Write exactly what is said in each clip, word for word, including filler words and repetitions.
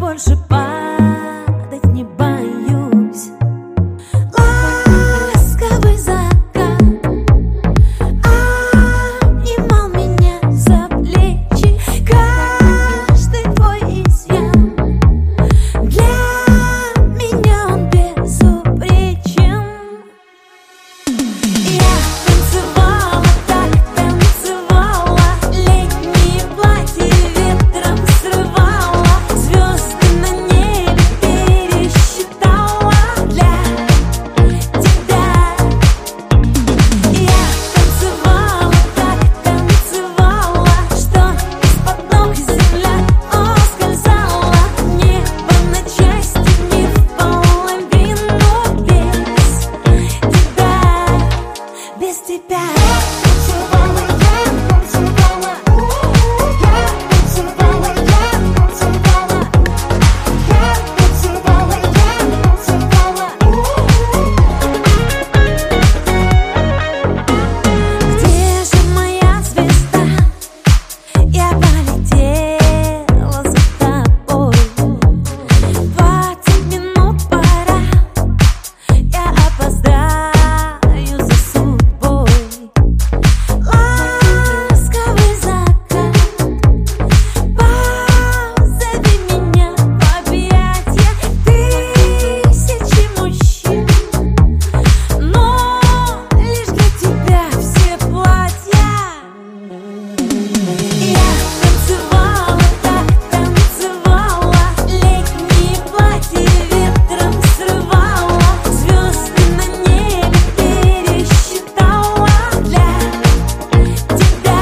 больше падать не боюсь. Ласковый закат обнимал меня за плечи. Каждый твой изъян для меня он безупречен. Я танцевала, так танцевала, летние платья ветром срывала, звезды на небе пересчитала для тебя. Я танцевала, так танцевала, что из-под ног земля ускользала, небо на части не в половину, без тебя, без тебя. Где же моя звезда? Я полетела за тобой. Двадцать минут пора, я опоздаю за судьбой. Ласковый закат, позови меня в объятья. Тысячи мужчин, но лишь для тебя все платья. Я танцевала, так танцевала, летние платья ветром срывала, звезды на небе пересчитала для тебя.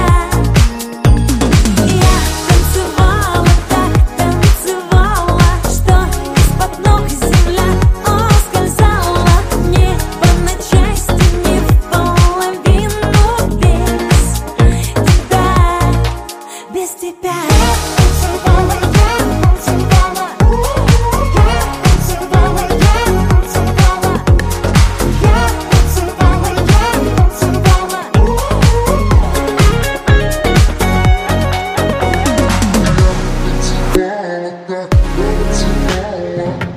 Я танцевала, так танцевала, что из-под ног земля ускользала, небо на части не в половину, без тебя, без тебя. Танцевала, так танцевала.